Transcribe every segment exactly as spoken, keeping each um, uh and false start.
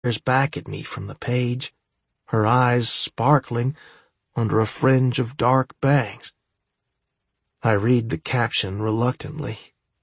stares back at me from the page, her eyes sparkling under a fringe of dark bangs. I read the caption reluctantly.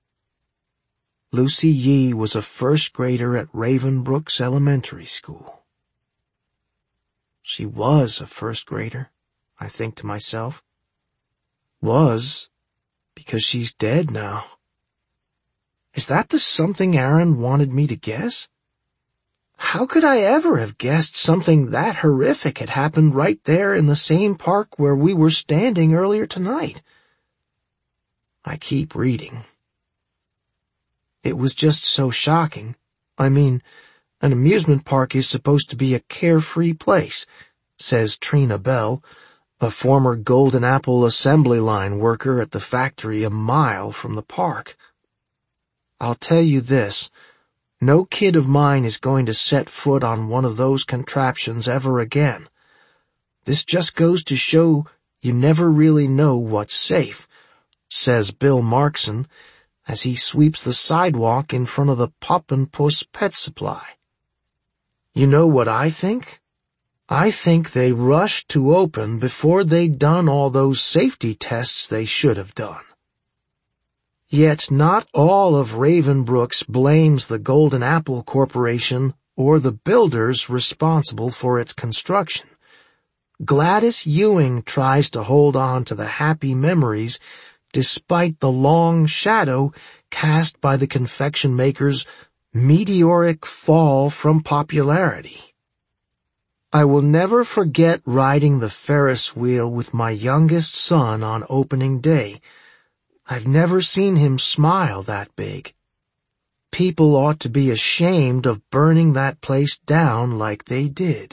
Lucy Yee was a first grader at Ravenbrooks Elementary School. She was a first grader, I think to myself. Was, because she's dead now. Is that the something Aaron wanted me to guess? How could I ever have guessed something that horrific had happened right there in the same park where we were standing earlier tonight? I keep reading. It was just so shocking. I mean, an amusement park is supposed to be a carefree place, says Trina Bell, a former Golden Apple assembly line worker at the factory a mile from the park. I'll tell you this, no kid of mine is going to set foot on one of those contraptions ever again. This just goes to show you never really know what's safe, says Bill Markson, as he sweeps the sidewalk in front of the Pup and Puss Pet Supply. You know what I think? I think they rushed to open before they'd done all those safety tests they should have done. Yet not all of Ravenbrooks blames the Golden Apple Corporation or the builders responsible for its construction. Gladys Ewing tries to hold on to the happy memories despite the long shadow cast by the confection maker's meteoric fall from popularity. I will never forget riding the Ferris wheel with my youngest son on opening day. I've never seen him smile that big. People ought to be ashamed of burning that place down like they did.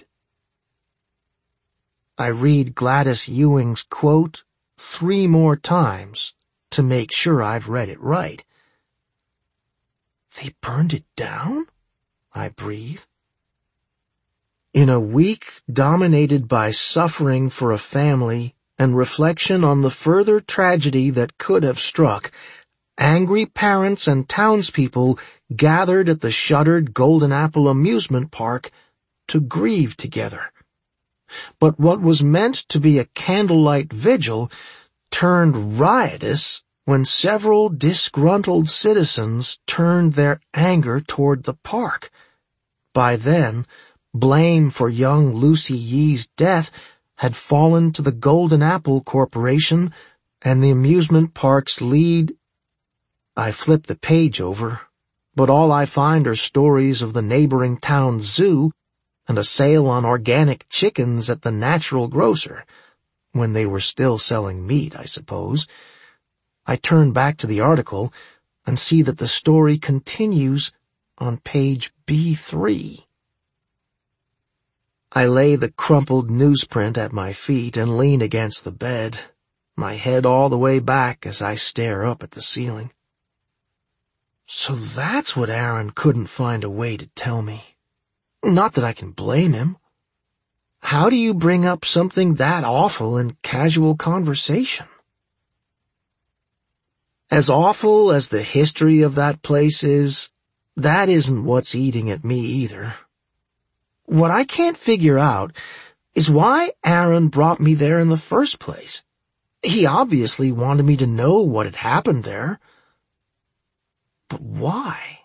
I read Gladys Ewing's quote three more times to make sure I've read it right. They burned it down? I breathe. In a week dominated by suffering for a family and reflection on the further tragedy that could have struck, angry parents and townspeople gathered at the shuttered Golden Apple amusement park to grieve together. But what was meant to be a candlelight vigil turned riotous when several disgruntled citizens turned their anger toward the park. By then, blame for young Lucy Yee's death had fallen to the Golden Apple Corporation and the amusement park's lead. I flip the page over, but all I find are stories of the neighboring town zoo and a sale on organic chickens at the Natural Grocer, when they were still selling meat, I suppose. I turn back to the article and see that the story continues on page B three. I lay the crumpled newsprint at my feet and lean against the bed, my head all the way back as I stare up at the ceiling. So that's what Aaron couldn't find a way to tell me. Not that I can blame him. How do you bring up something that awful in casual conversation? As awful as the history of that place is, that isn't what's eating at me either. What I can't figure out is why Aaron brought me there in the first place. He obviously wanted me to know what had happened there. But why?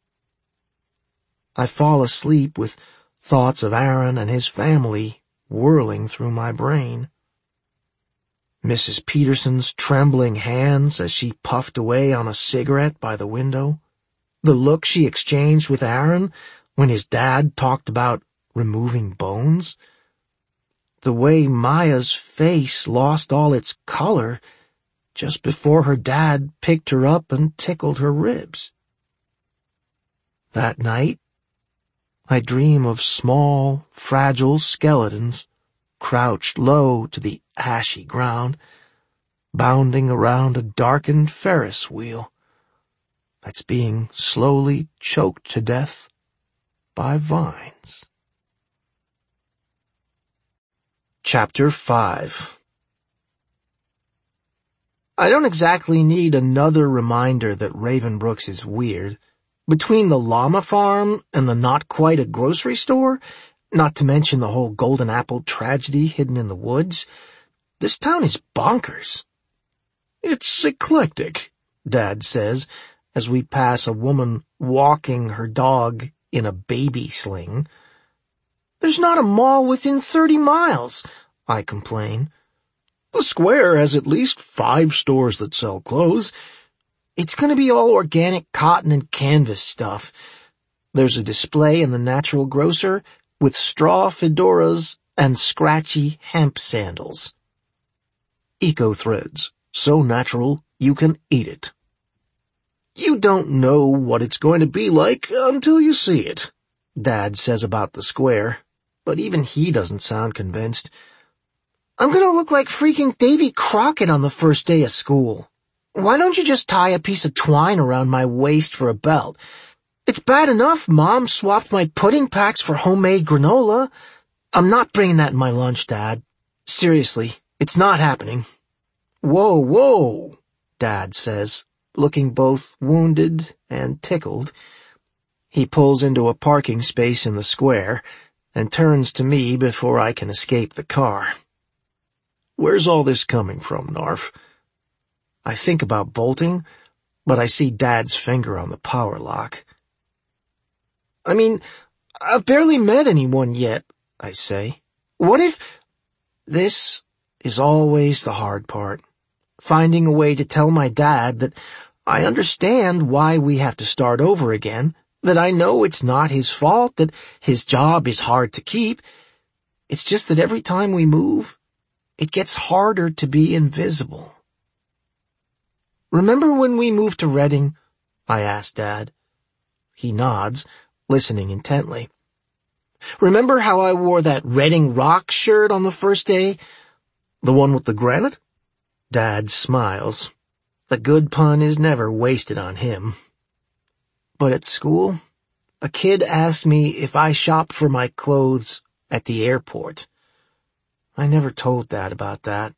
I fall asleep with thoughts of Aaron and his family whirling through my brain. Missus Peterson's trembling hands as she puffed away on a cigarette by the window. The look she exchanged with Aaron when his dad talked about removing bones. The way Maya's face lost all its color just before her dad picked her up and tickled her ribs. That night, I dream of small, fragile skeletons crouched low to the ashy ground, bounding around a darkened Ferris wheel that's being slowly choked to death by vines. Chapter five. I don't exactly need another reminder that Ravenbrooks is weird. Between the llama farm and the not-quite-a-grocery store, not to mention the whole golden apple tragedy hidden in the woods, this town is bonkers. It's eclectic, Dad says, as we pass a woman walking her dog in a baby sling. There's not a mall within thirty miles, I complain. The square has at least five stores that sell clothes. It's going to be all organic cotton and canvas stuff. There's a display in the natural grocer with straw fedoras and scratchy hemp sandals. Eco threads, so natural you can eat it. You don't know what it's going to be like until you see it, Dad says about the square, but even he doesn't sound convinced. I'm going to look like freaking Davy Crockett on the first day of school. Why don't you just tie a piece of twine around my waist for a belt? It's bad enough Mom swapped my pudding packs for homemade granola. I'm not bringing that in my lunch, Dad. Seriously, it's not happening. Whoa, whoa, Dad says, looking both wounded and tickled. He pulls into a parking space in the square and turns to me before I can escape the car. Where's all this coming from, Narf? I think about bolting, but I see Dad's finger on the power lock. I mean, I've barely met anyone yet, I say. What if... This is always the hard part. Finding a way to tell my dad that I understand why we have to start over again, that I know it's not his fault, that his job is hard to keep. It's just that every time we move, it gets harder to be invisible. Remember when we moved to Redding? I asked Dad. He nods, listening intently. Remember how I wore that Redding Rock shirt on the first day? The one with the granite? Dad smiles. The good pun is never wasted on him. But at school, a kid asked me if I shop for my clothes at the airport. I never told Dad about that.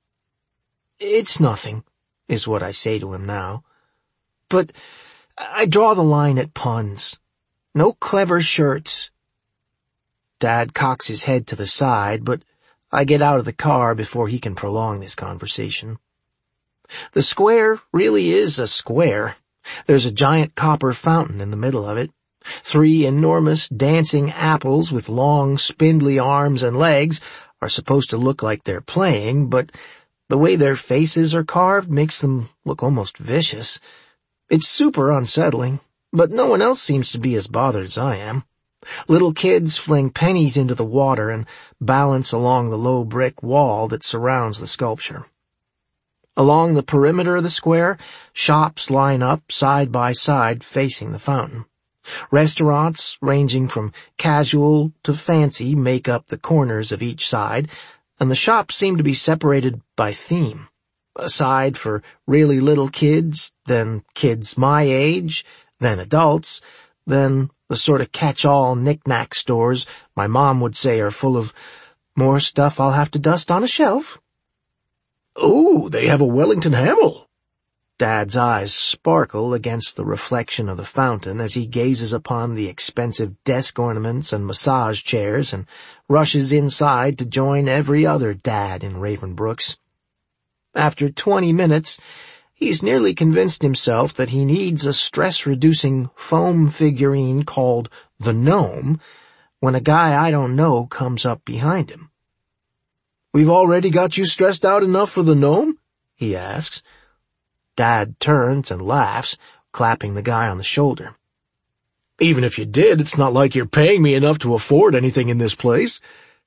It's nothing, is what I say to him now. But I draw the line at puns. No clever shirts. Dad cocks his head to the side, but I get out of the car before he can prolong this conversation. The square really is a square. There's a giant copper fountain in the middle of it. Three enormous dancing apples with long, spindly arms and legs are supposed to look like they're playing, but the way their faces are carved makes them look almost vicious. It's super unsettling, but no one else seems to be as bothered as I am. Little kids fling pennies into the water and balance along the low brick wall that surrounds the sculpture. Along the perimeter of the square, shops line up side by side facing the fountain. Restaurants, ranging from casual to fancy, make up the corners of each side, and the shops seem to be separated by theme. A side for really little kids, then kids my age, then adults, then the sort of catch-all knick-knack stores my mom would say are full of more stuff I'll have to dust on a shelf. Oh, they have a Wellington Hamel. Dad's eyes sparkle against the reflection of the fountain as he gazes upon the expensive desk ornaments and massage chairs and rushes inside to join every other dad in Ravenbrooks. After twenty minutes, he's nearly convinced himself that he needs a stress-reducing foam figurine called the Gnome when a guy I don't know comes up behind him. We've already got you stressed out enough for the gnome? He asks. Dad turns and laughs, clapping the guy on the shoulder. Even if you did, it's not like you're paying me enough to afford anything in this place.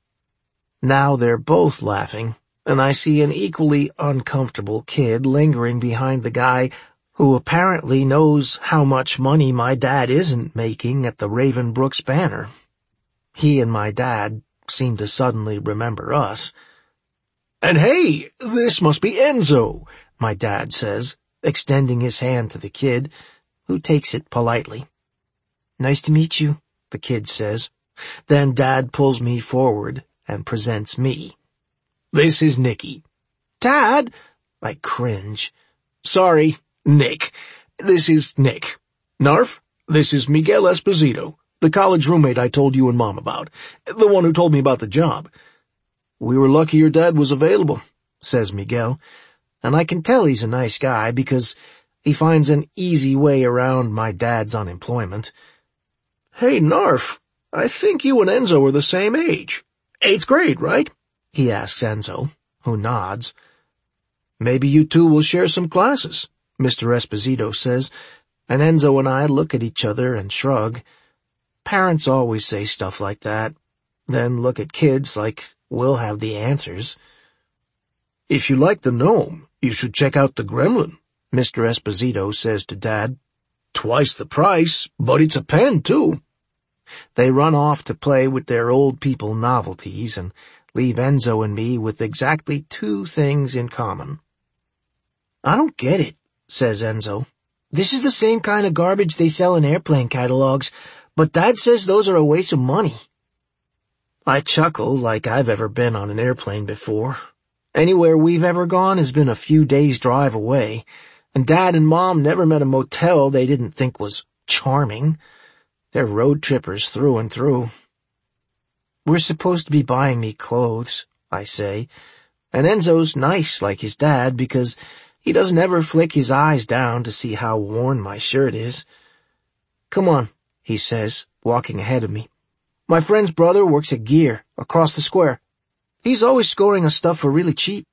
Now they're both laughing, and I see an equally uncomfortable kid lingering behind the guy who apparently knows how much money my dad isn't making at the Ravenbrooks banner. He and my dad seem to suddenly remember us. And hey, this must be Enzo, my dad says, extending his hand to the kid, who takes it politely. Nice to meet you, the kid says. Then Dad pulls me forward and presents me. This is Nicky. Dad! I cringe. Sorry, Nick. This is Nick. Narf, This is Miguel Esposito, the college roommate I told you and Mom about, the one who told me about the job. We were lucky your dad was available, says Miguel, and I can tell he's a nice guy because he finds an easy way around my dad's unemployment. Hey, Narf, I think you and Enzo are the same age. Eighth grade, right? He asks Enzo, who nods. Maybe you two will share some classes, Mister Esposito says, and Enzo and I look at each other and shrug. Parents always say stuff like that, then look at kids like we'll have the answers. If you like the gnome, you should check out the gremlin, Mister Esposito says to Dad. Twice the price, but it's a pen, too. They run off to play with their old people novelties and leave Enzo and me with exactly two things in common. I don't get it, says Enzo. This is the same kind of garbage they sell in airplane catalogs, but Dad says those are a waste of money. I chuckle like I've ever been on an airplane before. Anywhere we've ever gone has been a few days' drive away, and Dad and Mom never met a motel they didn't think was charming. They're road trippers through and through. We're supposed to be buying me clothes, I say, and Enzo's nice like his dad because he doesn't ever flick his eyes down to see how worn my shirt is. Come on, he says, walking ahead of me. My friend's brother works at Gear, across the square. He's always scoring us stuff for really cheap.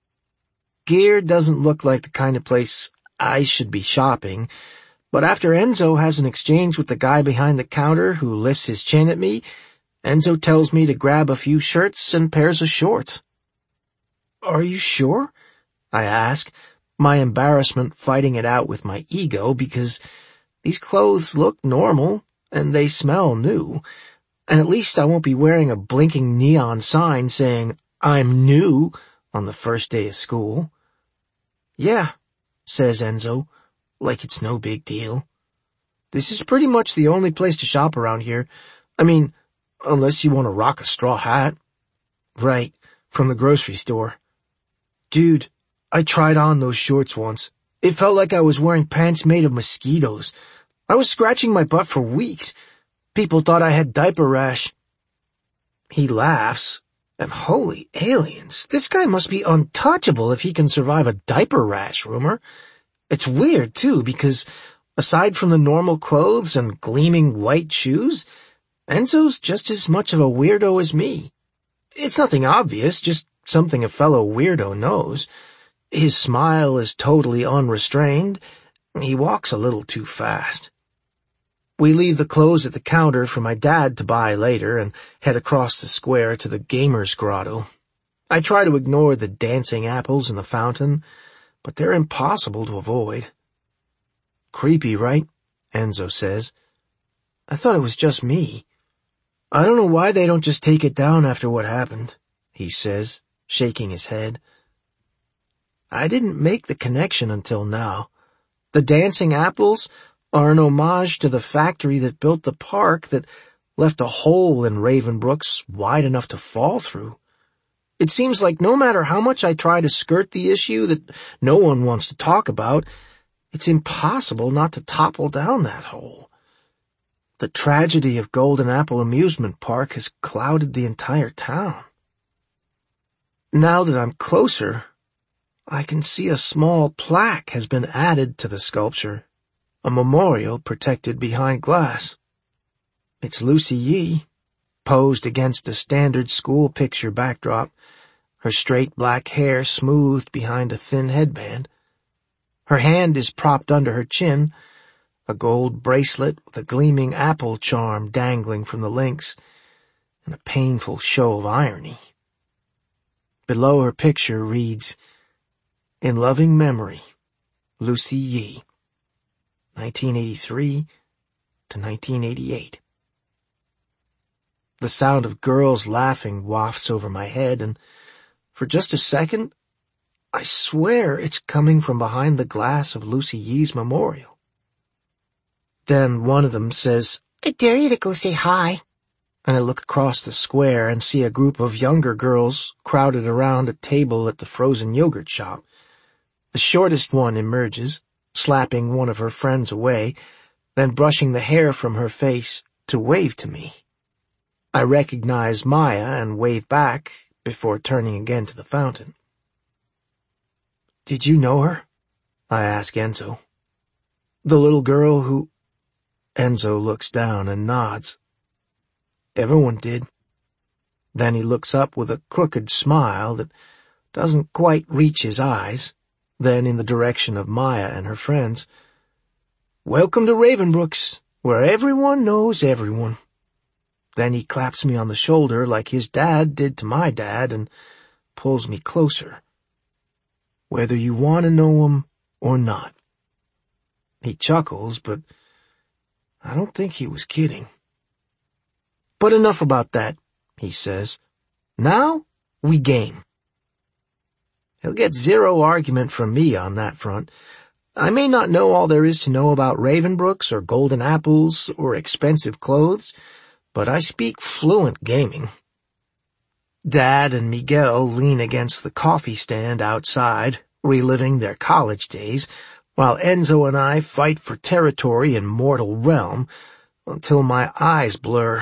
Gear doesn't look like the kind of place I should be shopping, but after Enzo has an exchange with the guy behind the counter who lifts his chin at me, Enzo tells me to grab a few shirts and pairs of shorts. Are you sure? I ask, my embarrassment fighting it out with my ego because these clothes look normal and they smell new, and at least I won't be wearing a blinking neon sign saying, I'm new, on the first day of school. Yeah, says Enzo, like it's no big deal. This is pretty much the only place to shop around here. I mean, unless you want to rock a straw hat. Right, from the grocery store. Dude, I tried on those shorts once. It felt like I was wearing pants made of mosquitoes. I was scratching my butt for weeks. People thought I had diaper rash. He laughs, and holy aliens, this guy must be untouchable if he can survive a diaper rash rumor. It's weird, too, because aside from the normal clothes and gleaming white shoes, Enzo's just as much of a weirdo as me. It's nothing obvious, just something a fellow weirdo knows. His smile is totally unrestrained. He walks a little too fast. We leave the clothes at the counter for my dad to buy later and head across the square to the Gamers Grotto. I try to ignore the dancing apples in the fountain, but they're impossible to avoid. Creepy, right? Enzo says. I thought it was just me. I don't know why they don't just take it down after what happened, he says, shaking his head. I didn't make the connection until now. The dancing apples are an homage to the factory that built the park that left a hole in Ravenbrooks wide enough to fall through. It seems like no matter how much I try to skirt the issue that no one wants to talk about, it's impossible not to topple down that hole. The tragedy of Golden Apple Amusement Park has clouded the entire town. Now that I'm closer, I can see a small plaque has been added to the sculpture, a memorial protected behind glass. It's Lucy Yee, posed against a standard school picture backdrop, her straight black hair smoothed behind a thin headband. Her hand is propped under her chin, a gold bracelet with a gleaming apple charm dangling from the links, and a painful show of irony. Below her picture reads, In loving memory, Lucy Yee, nineteen eighty-three to nineteen eighty-eight. The sound of girls laughing wafts over my head, and for just a second, I swear it's coming from behind the glass of Lucy Yee's memorial. Then one of them says, I dare you to go say hi. And I look across the square and see a group of younger girls crowded around a table at the frozen yogurt shop. The shortest one emerges, slapping one of her friends away, then brushing the hair from her face to wave to me. I recognize Maya and wave back before turning again to the fountain. "Did you know her?" I ask Enzo. "The little girl who—" Enzo looks down and nods. "Everyone did." Then he looks up with a crooked smile that doesn't quite reach his eyes, then in the direction of Maya and her friends. "Welcome to Ravenbrooks, where everyone knows everyone." Then he claps me on the shoulder like his dad did to my dad and pulls me closer. "Whether you want to know him or not." He chuckles, but I don't think he was kidding. "But enough about that," he says. "Now, we game." He'll get zero argument from me on that front. I may not know all there is to know about Ravenbrooks or golden apples or expensive clothes, but I speak fluent gaming. Dad and Miguel lean against the coffee stand outside, reliving their college days, while Enzo and I fight for territory in Mortal Realm until my eyes blur.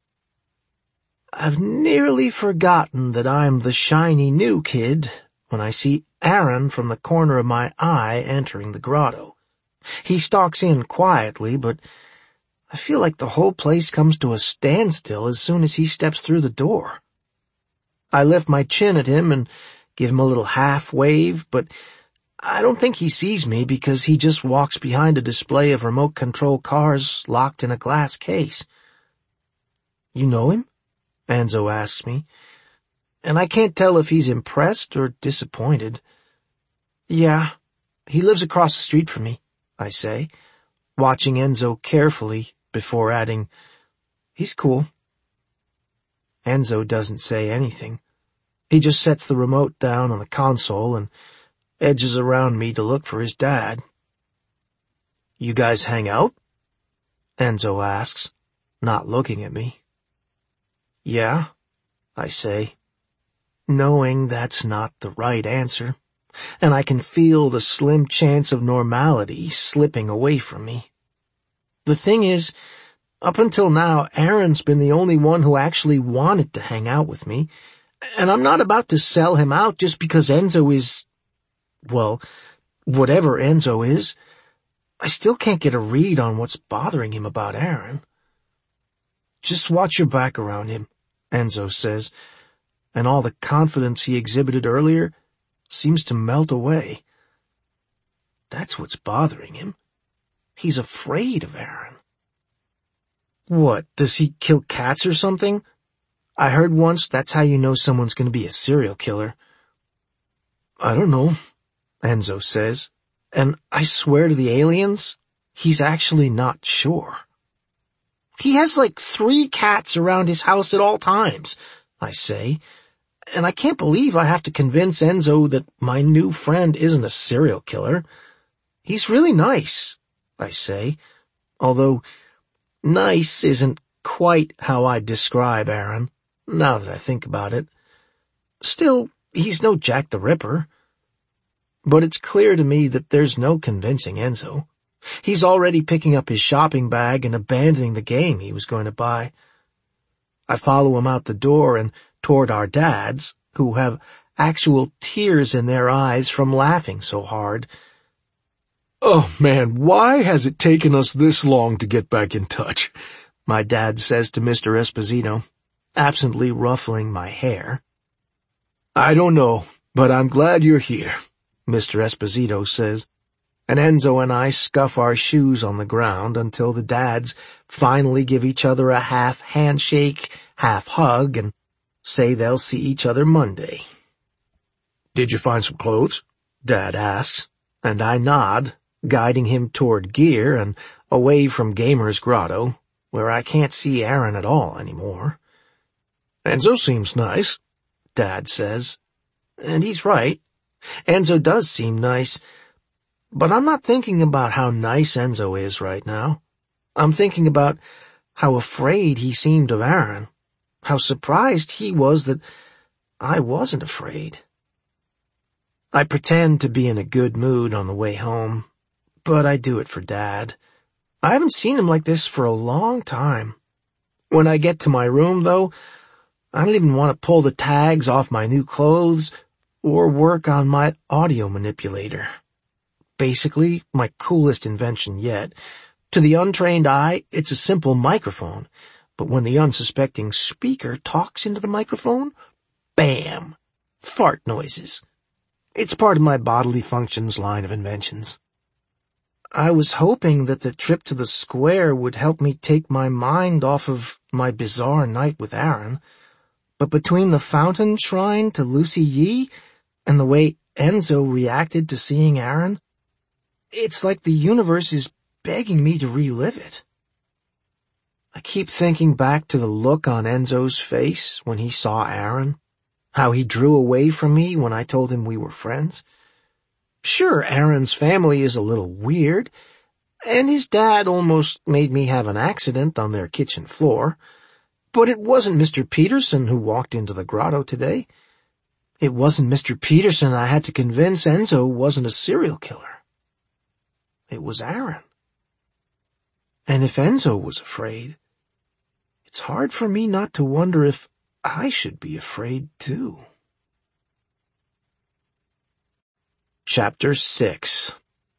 I've nearly forgotten that I'm the shiny new kid when I see Aaron from the corner of my eye entering the grotto. He stalks in quietly, but I feel like the whole place comes to a standstill as soon as he steps through the door. I lift my chin at him and give him a little half wave, but I don't think he sees me because he just walks behind a display of remote control cars locked in a glass case. "You know him?" Enzo asks me, and I can't tell if he's impressed or disappointed. "Yeah, he lives across the street from me," I say, watching Enzo carefully before adding, "He's cool." Enzo doesn't say anything. He just sets the remote down on the console and edges around me to look for his dad. "You guys hang out?" Enzo asks, not looking at me. "Yeah," I say, knowing that's not the right answer, and I can feel the slim chance of normality slipping away from me. The thing is, up until now, Aaron's been the only one who actually wanted to hang out with me, and I'm not about to sell him out just because Enzo is, well, whatever Enzo is. I still can't get a read on what's bothering him about Aaron. "Just watch your back around him," Enzo says, and all the confidence he exhibited earlier seems to melt away. That's what's bothering him. He's afraid of Aaron. "What, does he kill cats or something? I heard once that's how you know someone's going to be a serial killer." "I don't know," Enzo says, and I swear to the aliens, he's actually not sure. "He has like three cats around his house at all times," I say, and I can't believe I have to convince Enzo that my new friend isn't a serial killer. "He's really nice," I say, although nice isn't quite how I'd describe Aaron, now that I think about it. Still, he's no Jack the Ripper. But it's clear to me that there's no convincing Enzo. He's already picking up his shopping bag and abandoning the game he was going to buy. I follow him out the door and toward our dads, who have actual tears in their eyes from laughing so hard. "Oh man, why has it taken us this long to get back in touch?" my dad says to Mister Esposito, absently ruffling my hair. "I don't know, but I'm glad you're here," Mister Esposito says, and Enzo and I scuff our shoes on the ground until the dads finally give each other a half handshake, half hug, and say they'll see each other Monday. "Did you find some clothes?" Dad asks, and I nod, guiding him toward gear and away from Gamer's Grotto, where I can't see Aaron at all anymore. "Enzo seems nice," Dad says, and he's right. Enzo does seem nice, but I'm not thinking about how nice Enzo is right now. I'm thinking about how afraid he seemed of Aaron, how surprised he was that I wasn't afraid. I pretend to be in a good mood on the way home, but I do it for Dad. I haven't seen him like this for a long time. When I get to my room, though, I don't even want to pull the tags off my new clothes or work on my audio manipulator. Basically, my coolest invention yet. To the untrained eye, it's a simple microphone, but when the unsuspecting speaker talks into the microphone, bam! Fart noises. It's part of my bodily functions line of inventions. I was hoping that the trip to the square would help me take my mind off of my bizarre night with Aaron, but between the fountain shrine to Lucy Yee and the way Enzo reacted to seeing Aaron, it's like the universe is begging me to relive it. I keep thinking back to the look on Enzo's face when he saw Aaron, how he drew away from me when I told him we were friends. Sure, Aaron's family is a little weird, and his dad almost made me have an accident on their kitchen floor, but it wasn't Mister Peterson who walked into the grotto today. It wasn't Mister Peterson I had to convince Enzo wasn't a serial killer. It was Aaron. And if Enzo was afraid, it's hard for me not to wonder if I should be afraid too. Chapter six.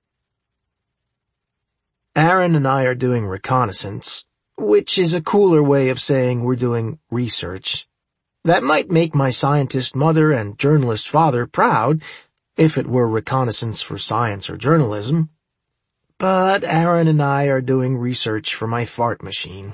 Aaron and I are doing reconnaissance, which is a cooler way of saying we're doing research. That might make my scientist mother and journalist father proud if it were reconnaissance for science or journalism. But Aaron and I are doing research for my fart machine.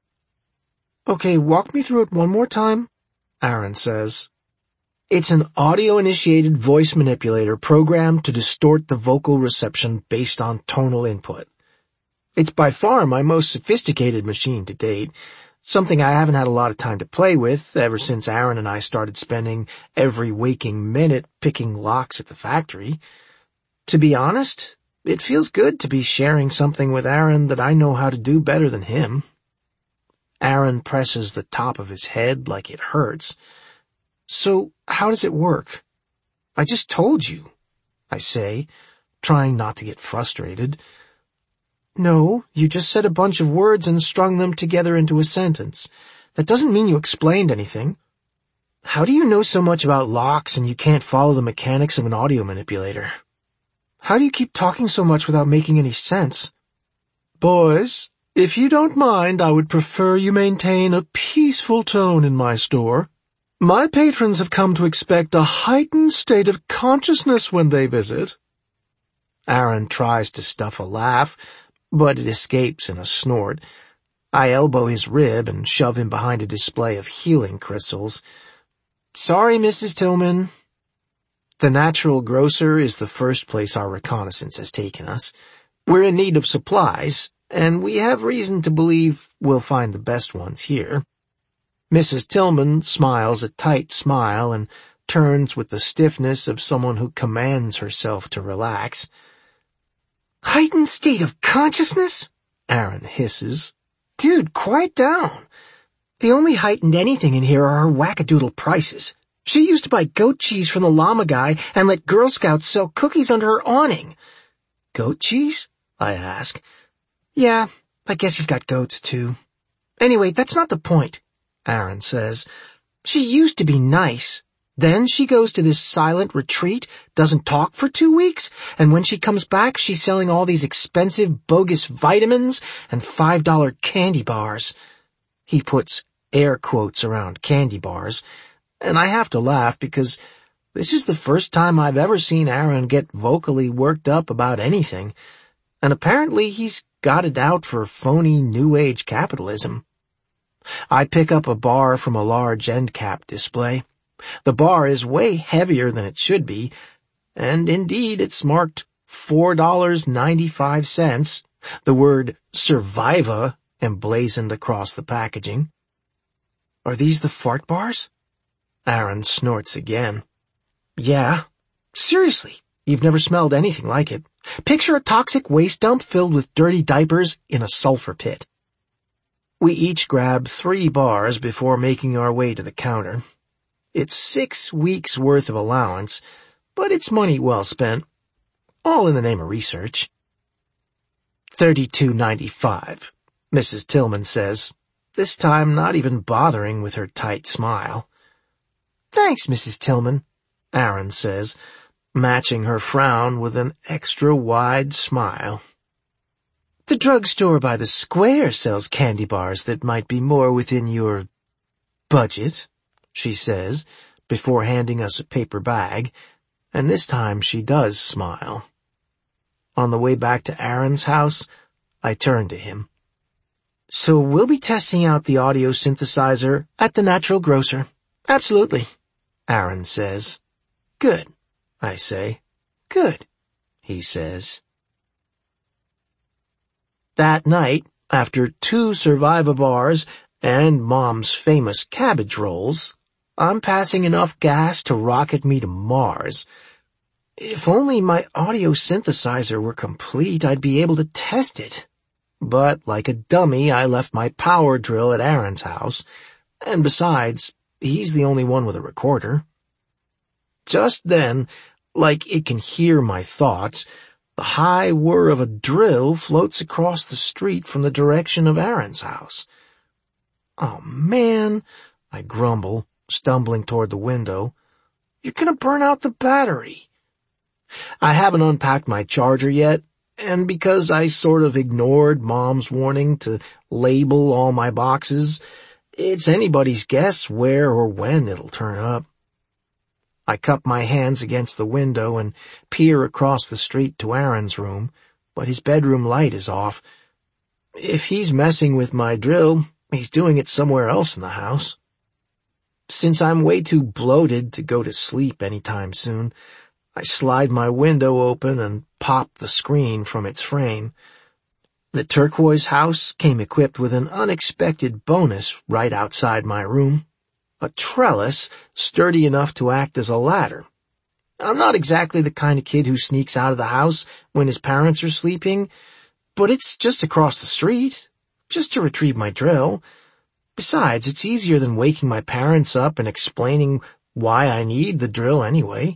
Okay, walk me through it one more time, Aaron says. It's an audio-initiated voice manipulator programmed to distort the vocal reception based on tonal input. It's by far my most sophisticated machine to date, something I haven't had a lot of time to play with ever since Aaron and I started spending every waking minute picking locks at the factory. To be honest, it feels good to be sharing something with Aaron that I know how to do better than him. Aaron presses the top of his head like it hurts. So, how does it work? I just told you, I say, trying not to get frustrated. No, you just said a bunch of words and strung them together into a sentence. That doesn't mean you explained anything. How do you know so much about locks and you can't follow the mechanics of an audio manipulator? How do you keep talking so much without making any sense? Boys, if you don't mind, I would prefer you maintain a peaceful tone in my store. My patrons have come to expect a heightened state of consciousness when they visit. Aaron tries to stuff a laugh, but it escapes in a snort. I elbow his rib and shove him behind a display of healing crystals. Sorry, Missus Tillman. The Natural Grocer is the first place our reconnaissance has taken us. We're in need of supplies, and we have reason to believe we'll find the best ones here. Missus Tillman smiles a tight smile and turns with the stiffness of someone who commands herself to relax. Heightened state of consciousness? Aaron hisses. Dude, quiet down. The only heightened anything in here are her wackadoodle prices. She used to buy goat cheese from the llama guy and let Girl Scouts sell cookies under her awning. Goat cheese? I ask. Yeah, I guess he's got goats too. Anyway, that's not the point, Aaron says. She used to be nice. Then she goes to this silent retreat, doesn't talk for two weeks, and when she comes back, she's selling all these expensive, bogus vitamins and five dollar candy bars. He puts air quotes around candy bars, and I have to laugh because this is the first time I've ever seen Aaron get vocally worked up about anything, and apparently he's got it out for phony New Age capitalism. I pick up a bar from a large end cap display. The bar is way heavier than it should be, and indeed it's marked four dollars and ninety-five cents, the word Surviva emblazoned across the packaging. Are these the fart bars? Aaron snorts again. Yeah. Seriously, you've never smelled anything like it. Picture a toxic waste dump filled with dirty diapers in a sulfur pit. We each grab three bars before making our way to the counter. It's six weeks' worth of allowance, but it's money well spent, all in the name of research. thirty-two ninety-five, Missus Tillman says, this time not even bothering with her tight smile. Thanks, Missus Tillman, Aaron says, matching her frown with an extra wide smile. The drugstore by the square sells candy bars that might be more within your budget, she says, before handing us a paper bag, and this time she does smile. On the way back to Aaron's house, I turn to him. So we'll be testing out the audio synthesizer at the Natural Grocer. Absolutely, Aaron says. Good, I say. Good, he says. That night, after two Survivor bars and Mom's famous cabbage rolls, I'm passing enough gas to rocket me to Mars. If only my audio synthesizer were complete, I'd be able to test it. But like a dummy, I left my power drill at Aaron's house, and besides, he's the only one with a recorder. Just then, like it can hear my thoughts, the high whir of a drill floats across the street from the direction of Aaron's house. Oh man, I grumble, stumbling toward the window. You're gonna burn out the battery. I haven't unpacked my charger yet, and because I sort of ignored Mom's warning to label all my boxes, it's anybody's guess where or when it'll turn up. I cup my hands against the window and peer across the street to Aaron's room, but his bedroom light is off. If he's messing with my drill, he's doing it somewhere else in the house. Since I'm way too bloated to go to sleep anytime soon, I slide my window open and pop the screen from its frame. The turquoise house came equipped with an unexpected bonus right outside my room. A trellis sturdy enough to act as a ladder. I'm not exactly the kind of kid who sneaks out of the house when his parents are sleeping, but it's just across the street, just to retrieve my drill. Besides, it's easier than waking my parents up and explaining why I need the drill anyway.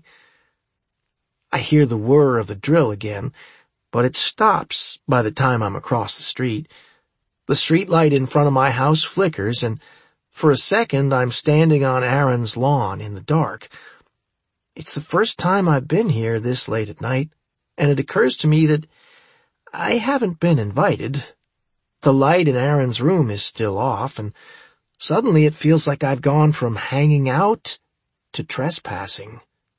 I hear the whir of the drill again, but it stops by the time I'm across the street. The street light in front of my house flickers, and for a second I'm standing on Aaron's lawn in the dark. It's the first time I've been here this late at night, and it occurs to me that I haven't been invited. The light in Aaron's room is still off, and suddenly it feels like I've gone from hanging out to trespassing.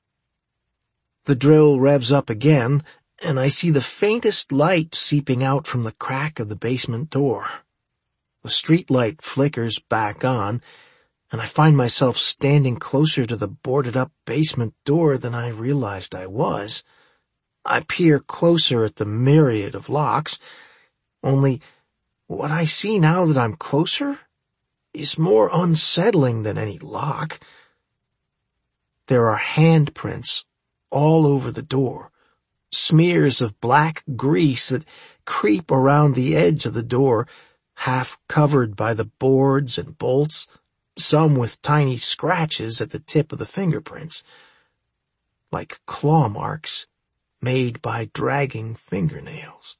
The drill revs up again, and I see the faintest light seeping out from the crack of the basement door. The street light flickers back on, and I find myself standing closer to the boarded-up basement door than I realized I was. I peer closer at the myriad of locks, only what I see now that I'm closer is more unsettling than any lock. There are handprints all over the door, smears of black grease that creep around the edge of the door, half covered by the boards and bolts, some with tiny scratches at the tip of the fingerprints, like claw marks made by dragging fingernails.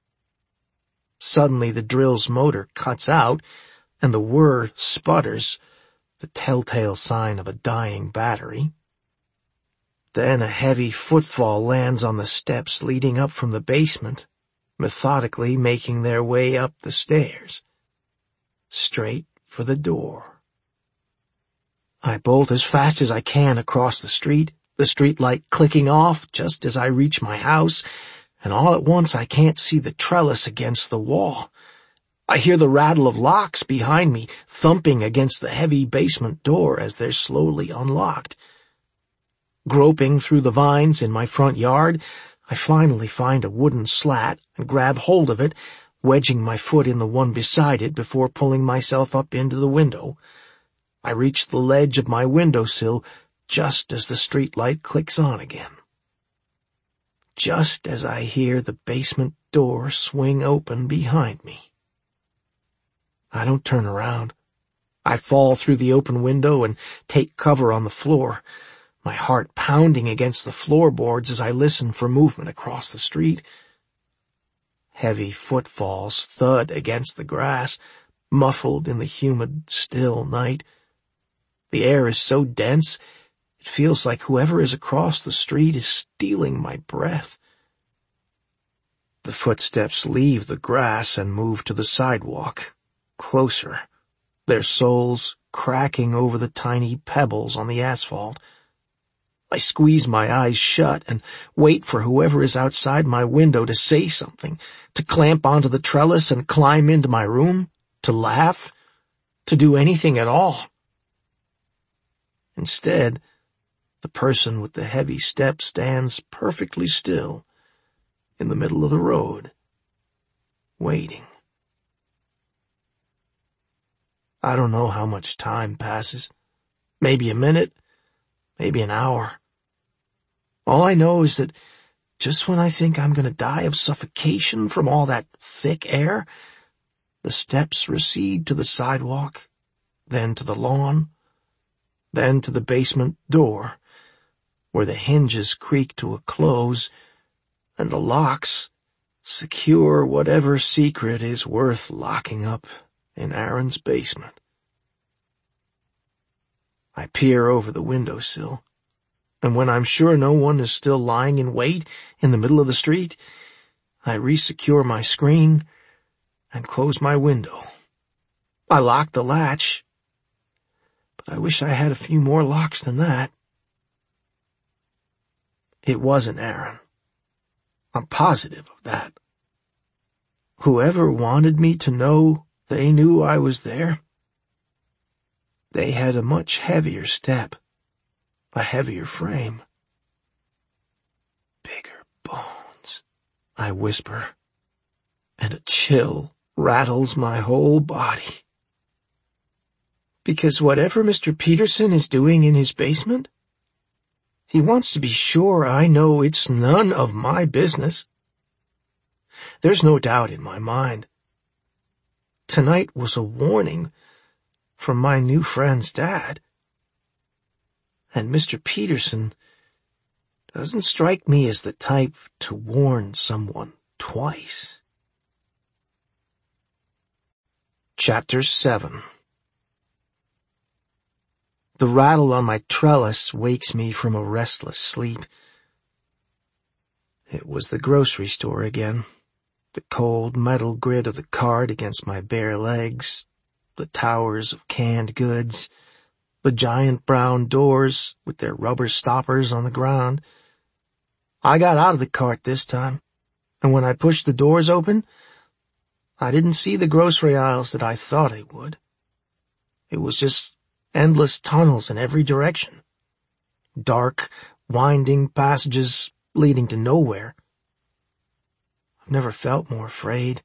Suddenly the drill's motor cuts out, and the whir sputters, the telltale sign of a dying battery. Then a heavy footfall lands on the steps leading up from the basement, methodically making their way up the stairs, straight for the door. I bolt as fast as I can across the street, the street light clicking off just as I reach my house, and all at once I can't see the trellis against the wall. I hear the rattle of locks behind me thumping against the heavy basement door as they're slowly unlocked. Groping through the vines in my front yard, I finally find a wooden slat and grab hold of it, wedging my foot in the one beside it before pulling myself up into the window. I reach the ledge of my windowsill just as the street light clicks on again. Just as I hear the basement door swing open behind me. I don't turn around. I fall through the open window and take cover on the floor, my heart pounding against the floorboards as I listen for movement across the street. Heavy footfalls thud against the grass, muffled in the humid, still night. The air is so dense, it feels like whoever is across the street is stealing my breath. The footsteps leave the grass and move to the sidewalk, closer, their soles cracking over the tiny pebbles on the asphalt. I squeeze my eyes shut and wait for whoever is outside my window to say something, to clamp onto the trellis and climb into my room, to laugh, to do anything at all. Instead, the person with the heavy step stands perfectly still in the middle of the road, waiting. I don't know how much time passes. Maybe a minute, maybe an hour. All I know is that just when I think I'm going to die of suffocation from all that thick air, the steps recede to the sidewalk, then to the lawn, then to the basement door, where the hinges creak to a close, and the locks secure whatever secret is worth locking up in Aaron's basement. I peer over the windowsill, and when I'm sure no one is still lying in wait in the middle of the street, I resecure my screen and close my window. I lock the latch, but I wish I had a few more locks than that. It wasn't Aaron. I'm positive of that. Whoever wanted me to know they knew I was there. They had a much heavier step, a heavier frame. Bigger bones, I whisper, and a chill rattles my whole body. Because whatever Mister Peterson is doing in his basement, he wants to be sure I know it's none of my business. There's no doubt in my mind. Tonight was a warning from my new friend's dad. And Mister Peterson doesn't strike me as the type to warn someone twice. Chapter seven. The rattle on my trellis wakes me from a restless sleep. It was the grocery store again. The cold metal grid of the cart against my bare legs, the towers of canned goods, the giant brown doors with their rubber stoppers on the ground. I got out of the cart this time, and when I pushed the doors open, I didn't see the grocery aisles that I thought I would. It was just endless tunnels in every direction. Dark, winding passages leading to nowhere. I've never felt more afraid.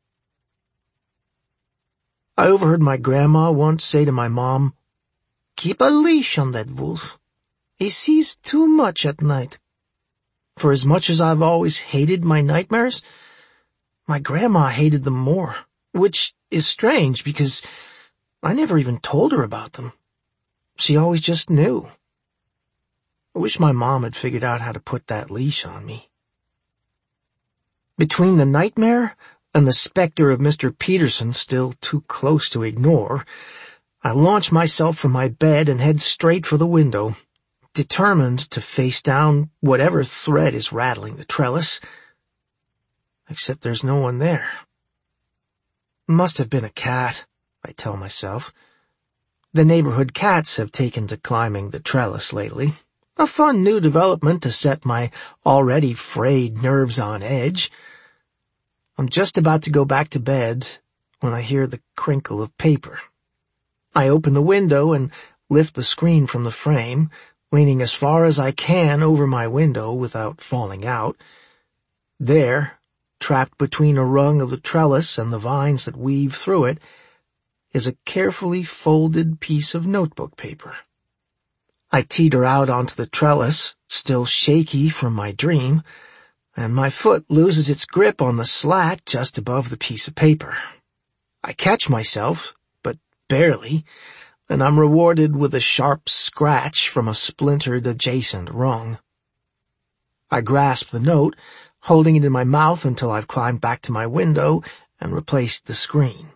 I overheard my grandma once say to my mom, "Keep a leash on that wolf. He sees too much at night." For as much as I've always hated my nightmares, my grandma hated them more, which is strange because I never even told her about them. She always just knew. I wish my mom had figured out how to put that leash on me. Between the nightmare and the specter of Mister Peterson still too close to ignore, I launch myself from my bed and head straight for the window, determined to face down whatever thread is rattling the trellis. Except there's no one there. Must have been a cat, I tell myself. The neighborhood cats have taken to climbing the trellis lately. A fun new development to set my already frayed nerves on edge. I'm just about to go back to bed when I hear the crinkle of paper. I open the window and lift the screen from the frame, leaning as far as I can over my window without falling out. There, trapped between a rung of the trellis and the vines that weave through it, is a carefully folded piece of notebook paper. I teeter out onto the trellis, still shaky from my dream, and my foot loses its grip on the slat just above the piece of paper. I catch myself, but barely, and I'm rewarded with a sharp scratch from a splintered adjacent rung. I grasp the note, holding it in my mouth until I've climbed back to my window and replaced the screen.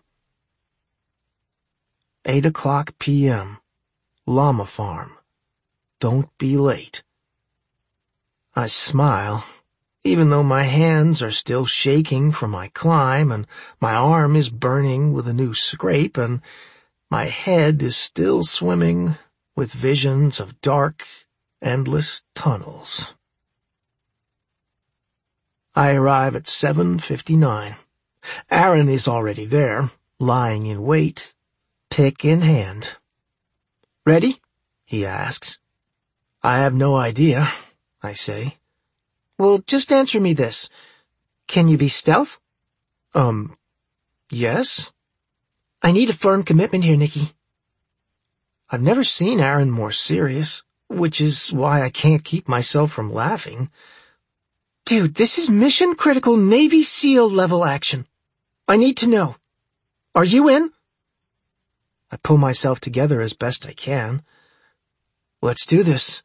Eight o'clock p m Llama Farm. Don't be late. I smile, even though my hands are still shaking from my climb and my arm is burning with a new scrape and my head is still swimming with visions of dark, endless tunnels. I arrive at seven fifty-nine. Aaron is already there, lying in wait, pick in hand. "Ready?" he asks. "I have no idea," I say. "Well, just answer me this. Can you be stealth?" Um, yes. "I need a firm commitment here, Nicky." I've never seen Aaron more serious, which is why I can't keep myself from laughing. "Dude, this is mission-critical Navy SEAL level action. I need to know. Are you in?" I pull myself together as best I can. "Let's do this."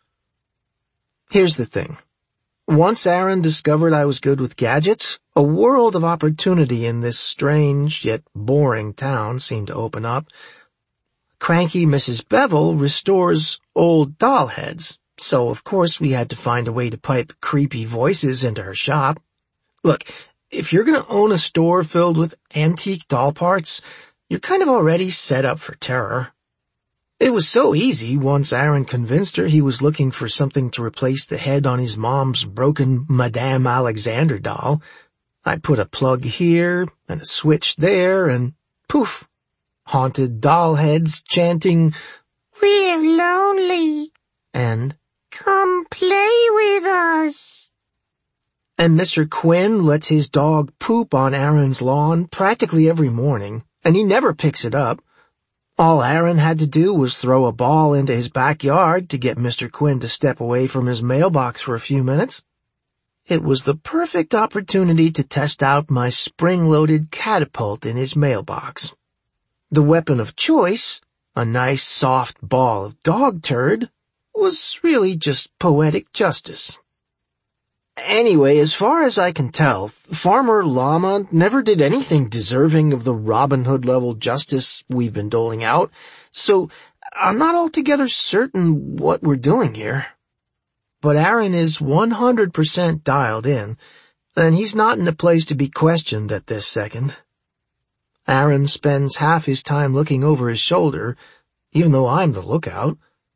Here's the thing. Once Aaron discovered I was good with gadgets, a world of opportunity in this strange yet boring town seemed to open up. Cranky Missus Bevel restores old doll heads, so of course we had to find a way to pipe creepy voices into her shop. Look, if you're gonna own a store filled with antique doll parts, you're kind of already set up for terror. It was so easy once Aaron convinced her he was looking for something to replace the head on his mom's broken Madame Alexander doll. I put a plug here and a switch there and poof, haunted doll heads chanting, "We're lonely," and "Come play with us." And Mister Quinn lets his dog poop on Aaron's lawn practically every morning, and he never picks it up. All Aaron had to do was throw a ball into his backyard to get Mister Quinn to step away from his mailbox for a few minutes. It was the perfect opportunity to test out my spring-loaded catapult in his mailbox. The weapon of choice, a nice soft ball of dog turd, was really just poetic justice. Anyway, as far as I can tell, Farmer Llama never did anything deserving of the Robin Hood level justice we've been doling out, so I'm not altogether certain what we're doing here. But Aaron is one hundred percent dialed in, and he's not in a place to be questioned at this second. Aaron spends half his time looking over his shoulder, even though I'm the lookout.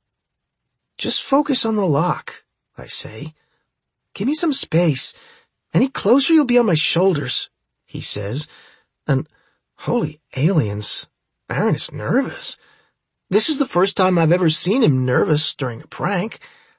"Just focus on the lock," I say. "Give me some space. Any closer you'll be on my shoulders," he says. And, holy aliens, Aaron is nervous. This is the first time I've ever seen him nervous during a prank.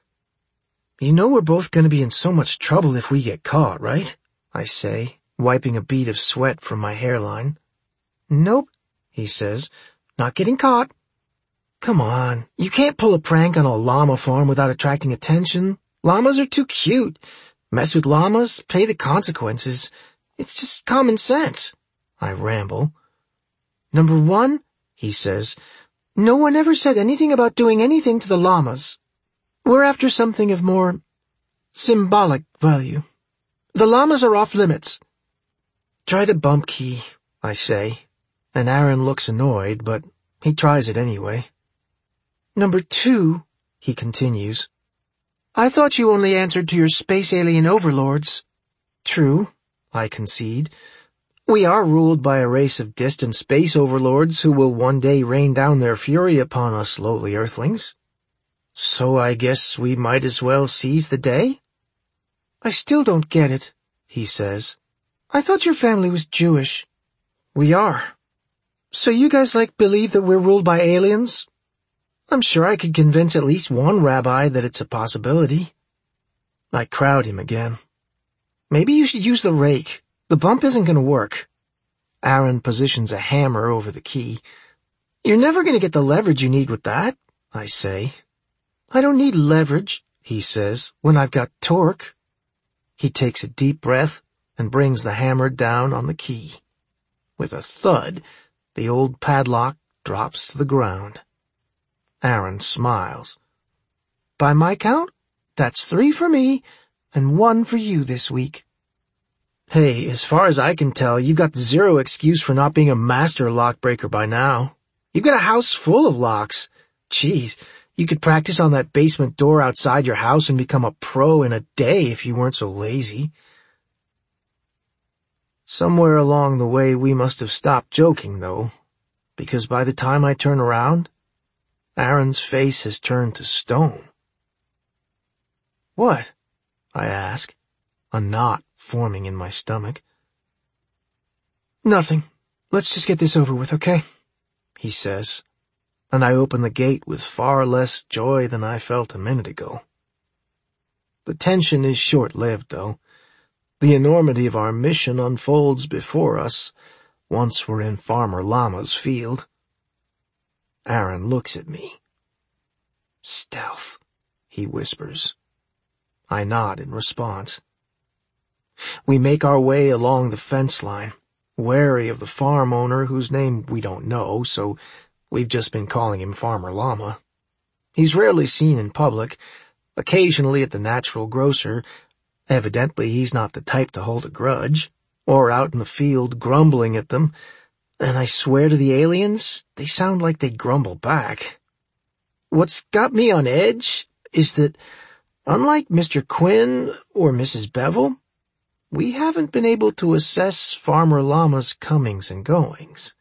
"You know we're both going to be in so much trouble if we get caught, right?" I say, wiping a bead of sweat from my hairline. "Nope," he says. "Not getting caught." "Come on, you can't pull a prank on a llama farm without attracting attention. Llamas are too cute. Mess with llamas, pay the consequences. It's just common sense," I ramble. "Number one," he says, "no one ever said anything about doing anything to the llamas. We're after something of more symbolic value. The llamas are off limits." "Try the bump key," I say, and Aaron looks annoyed, but he tries it anyway. "Number two," he continues, "I thought you only answered to your space alien overlords." "True," I concede. "We are ruled by a race of distant space overlords who will one day rain down their fury upon us lowly earthlings. So I guess we might as well seize the day?" "I still don't get it," he says. "I thought your family was Jewish." "We are." "So you guys like believe that we're ruled by aliens?" "I'm sure I could convince at least one rabbi that it's a possibility." I crowd him again. "Maybe you should use the rake. The bump isn't going to work." Aaron positions a hammer over the key. "You're never going to get the leverage you need with that," I say. "I don't need leverage," he says, "when I've got torque." He takes a deep breath and brings the hammer down on the key. With a thud, the old padlock drops to the ground. Aaron smiles. "By my count, that's three for me and one for you this week. Hey, as far as I can tell, you've got zero excuse for not being a master lockbreaker by now. You've got a house full of locks. Jeez, you could practice on that basement door outside your house and become a pro in a day if you weren't so lazy. Somewhere along the way we must have stopped joking, though, because by the time I turn around, Aaron's face has turned to stone. What? I ask, a knot forming in my stomach. Nothing. Let's just get this over with, okay? He says, and I open the gate with far less joy than I felt a minute ago. The tension is short-lived, though. The enormity of our mission unfolds before us once we're in Farmer Llama's field. Aaron looks at me. Stealth, he whispers. I nod in response. We make our way along the fence line, wary of the farm owner whose name we don't know, so we've just been calling him Farmer Llama. He's rarely seen in public, occasionally at the natural grocer. Evidently he's not the type to hold a grudge, or out in the field grumbling at them, and I swear to the aliens, they sound like they grumble back. What's got me on edge is that, unlike Mister Quinn or Missus Bevel, we haven't been able to assess Farmer Llama's comings and goings.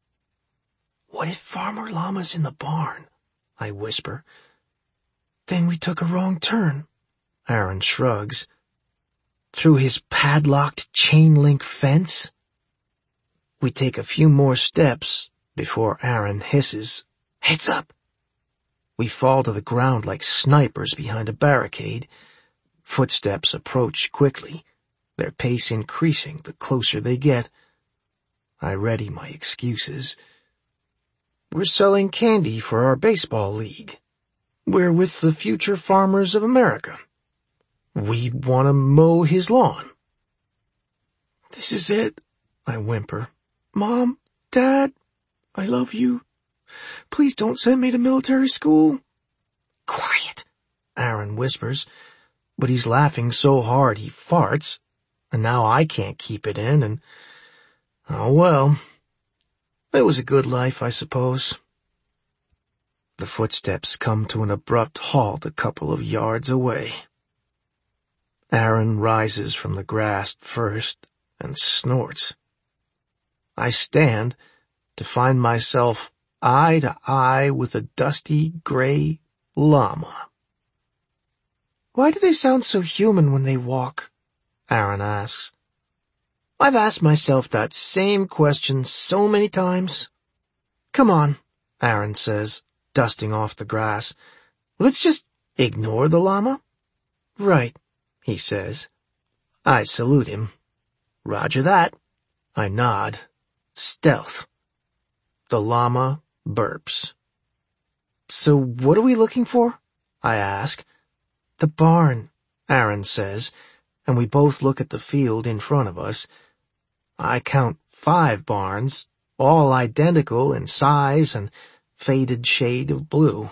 What if Farmer Llama's in the barn? I whisper. Then we took a wrong turn. Aaron shrugs. Through his padlocked chain-link fence? We take a few more steps before Aaron hisses, "Heads up!" We fall to the ground like snipers behind a barricade. Footsteps approach quickly, their pace increasing the closer they get. I ready my excuses. We're selling candy for our baseball league. We're with the Future Farmers of America. We want to mow his lawn. This is it, I whimper. Mom, Dad, I love you. Please don't send me to military school. Quiet, Aaron whispers, but he's laughing so hard he farts, and now I can't keep it in, and, oh well, it was a good life, I suppose. The footsteps come to an abrupt halt a couple of yards away. Aaron rises from the grass first and snorts. I stand to find myself eye to eye with a dusty gray llama. Why do they sound so human when they walk? Aaron asks. I've asked myself that same question so many times. Come on, Aaron says, dusting off the grass. Let's just ignore the llama? Right, he says. I salute him. Roger that. I nod. Stealth. The llama burps. So what are we looking for? I ask. The barn, Aaron says, and we both look at the field in front of us. I count five barns, all identical in size and faded shade of blue.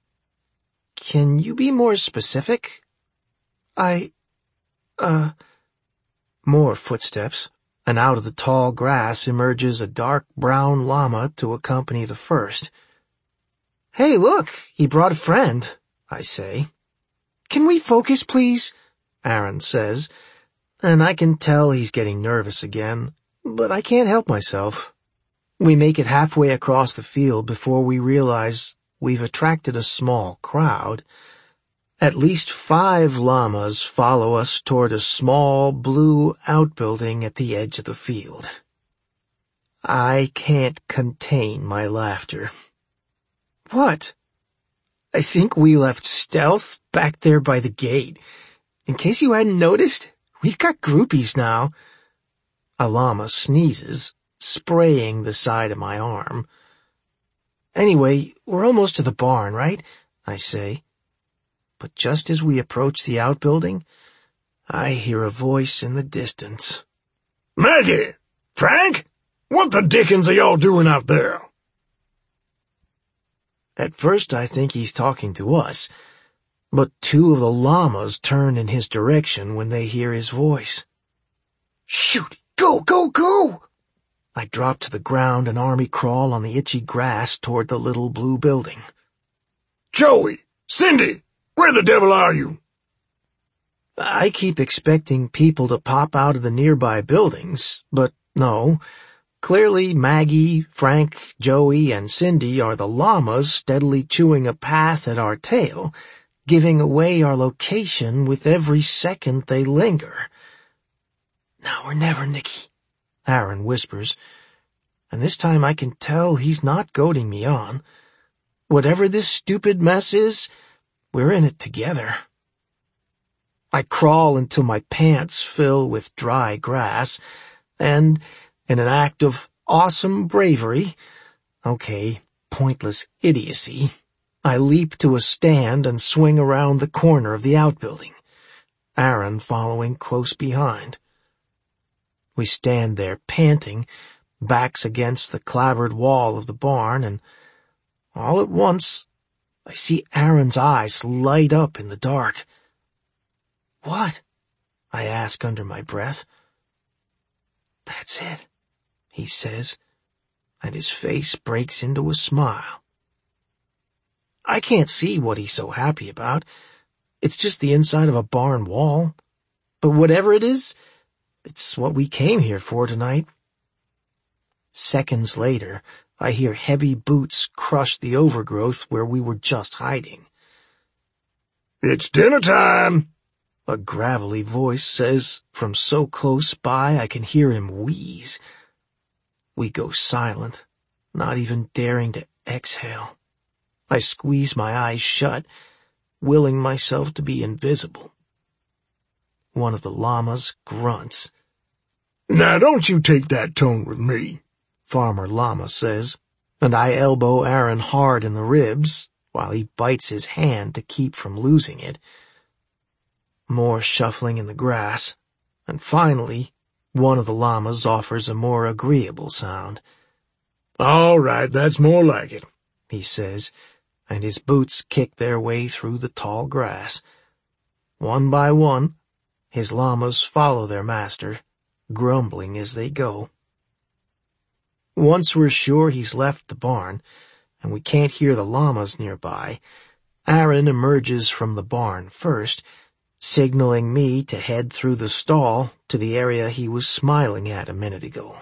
Can you be more specific? I, uh, more footsteps, and out of the tall grass emerges a dark brown llama to accompany the first. Hey, look, he brought a friend, I say. Can we focus, please? Aaron says, and I can tell he's getting nervous again, but I can't help myself. We make it halfway across the field before we realize we've attracted a small crowd. At least five llamas follow us toward a small blue outbuilding at the edge of the field. I can't contain my laughter. What? I think we left Stealth back there by the gate. In case you hadn't noticed, we've got groupies now. A llama sneezes, spraying the side of my arm. Anyway, we're almost to the barn, right? I say. But just as we approach the outbuilding, I hear a voice in the distance. Maggie! Frank! What the dickens are y'all doing out there? At first I think he's talking to us, But two of the llamas turn in his direction when they hear his voice. Shoot! Go, go, go! I drop to the ground and army crawl on the itchy grass toward the little blue building. Joey! Cindy! Where the devil are you? I keep expecting people to pop out of the nearby buildings, but no. Clearly Maggie, Frank, Joey, and Cindy are the llamas steadily chewing a path at our tail, giving away our location with every second they linger. "Now or never, Nicky," Aaron whispers, and this time I can tell he's not goading me on. Whatever this stupid mess is, we're in it together. I crawl until my pants fill with dry grass, and, in an act of awesome bravery, okay, pointless idiocy, I leap to a stand and swing around the corner of the outbuilding, Aaron following close behind. We stand there panting, backs against the clapboard wall of the barn, and all at once I see Aaron's eyes light up in the dark. "What?" I ask under my breath. "That's it," he says, and his face breaks into a smile. I can't see what he's so happy about. It's just the inside of a barn wall. But whatever it is, it's what we came here for tonight. Seconds later, I hear heavy boots crush the overgrowth where we were just hiding. "It's dinner time," a gravelly voice says from so close by I can hear him wheeze. We go silent, not even daring to exhale. I squeeze my eyes shut, willing myself to be invisible. One of the llamas grunts. "Now don't you take that tone with me," Farmer Llama says, and I elbow Aaron hard in the ribs while he bites his hand to keep from losing it. More shuffling in the grass, and finally, one of the llamas offers a more agreeable sound. "All right, that's more like it," he says, and his boots kick their way through the tall grass. One by one, his llamas follow their master, grumbling as they go. Once we're sure he's left the barn, and we can't hear the llamas nearby, Aaron emerges from the barn first, signaling me to head through the stall to the area he was smiling at a minute ago.